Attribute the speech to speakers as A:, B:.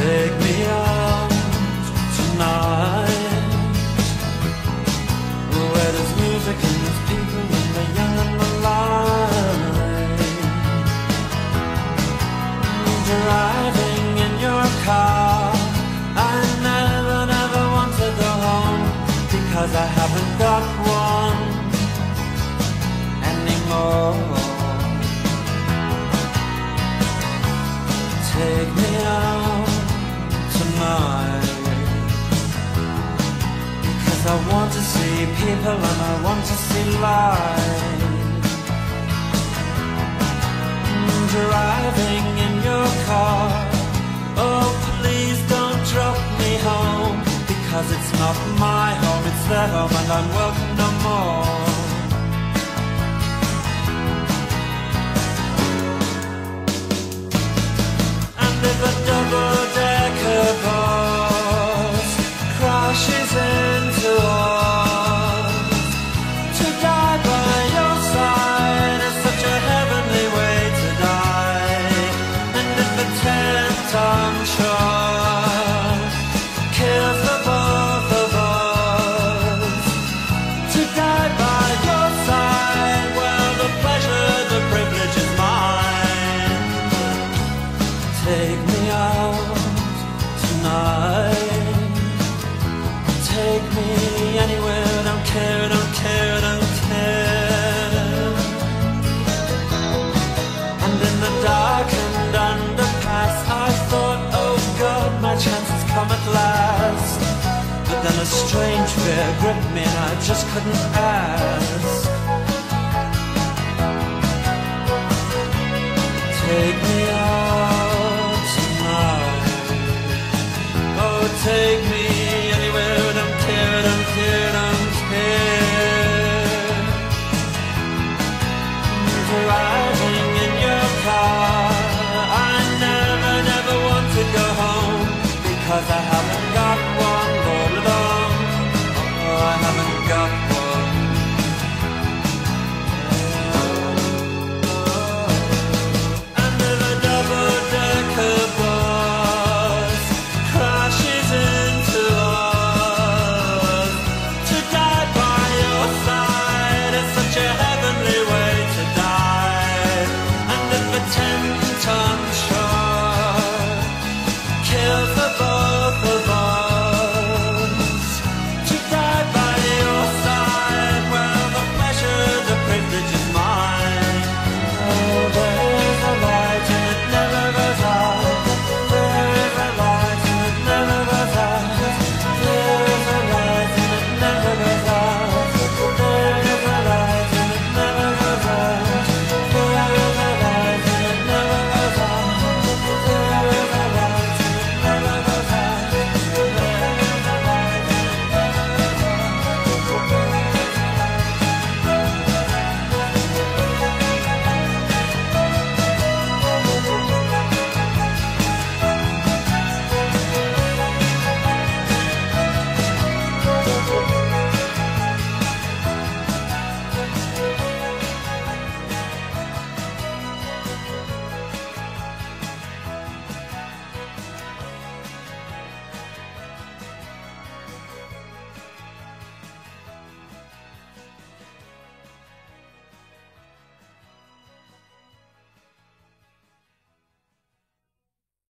A: Take me out tonight, where there's music and there's people and the young and the light. Driving in your car, I never want to go home, because I haven't got one anymore. Take me out tonight, because I want to see people and I want to see light. Driving in your car, oh please don't drop me home, because it's not my home, it's their home and I'm welcome no more. And if a double-decker bus crashes into us, to die by your side is such a heavenly way to die. And if a 10-ton truck kills the both of us, to die by your side, well, the pleasure, the privilege is mine. Take me out tonight, take me anywhere, don't care, don't care, don't care. And in the darkened underpass, I thought, oh God, my chance has come at last. But then a strange fear gripped me and I just couldn't ask. Take me out tonight, oh take me anywhere, don't care, don't care, don't care. Driving in your car, I never want to go home, because I haven't